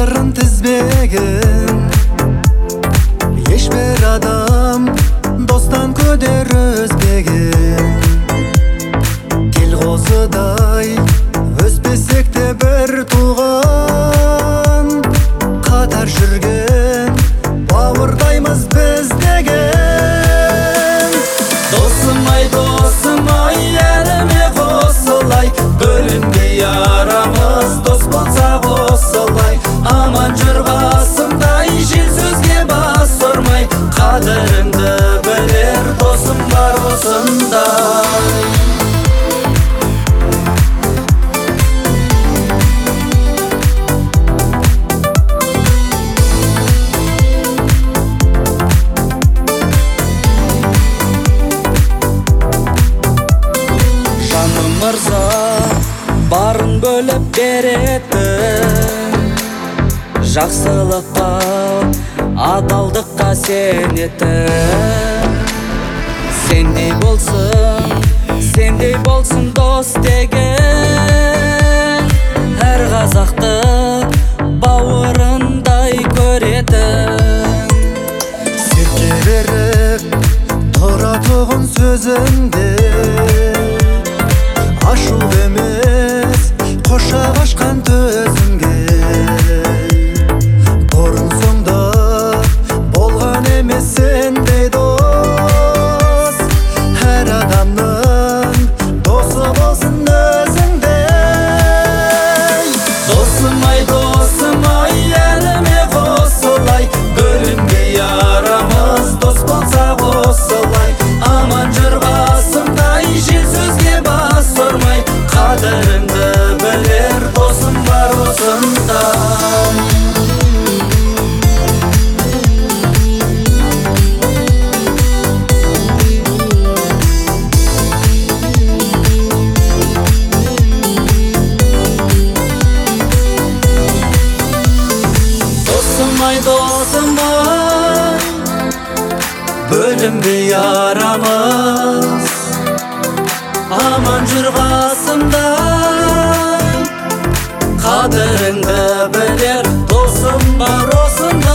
Тағдырын тізбеген ешбір адам достан көдер үзбеген. Кел қозыдай өспесек те бір туған, қатар жүрген бауырдаймыз біз деген. Досым ай, әліме қосылай, бөлінбей арамыз дос болсақ осылай. Аман жүр қасымдай, жел сөзге бас ұрмай, қадіріңді білер досым бар осындай. Жаным мырза барын бөліп беретін, жақсылыққа адалдыққа сенетін. Сендей болсын дос деген, әр қазақты бауырындай көретін. Серке беріп тұратұғын сөзінде, ашу емес қошақ ашқан төзімге. Бұрын соңда болған емес сендей дос, әр адамның досы болсын өзіңдей. Досым ай, әліме қосылай, бөлінбей арамыз дос болсақ осылай. Аман жүр қасымдай, жел сөзге бас ұрмай, қадіріңді білер досым бар осындай. Досым ай, бөлінбей арамыз, аман жүр қасымдай, қадіріңді білер досым бар осындай.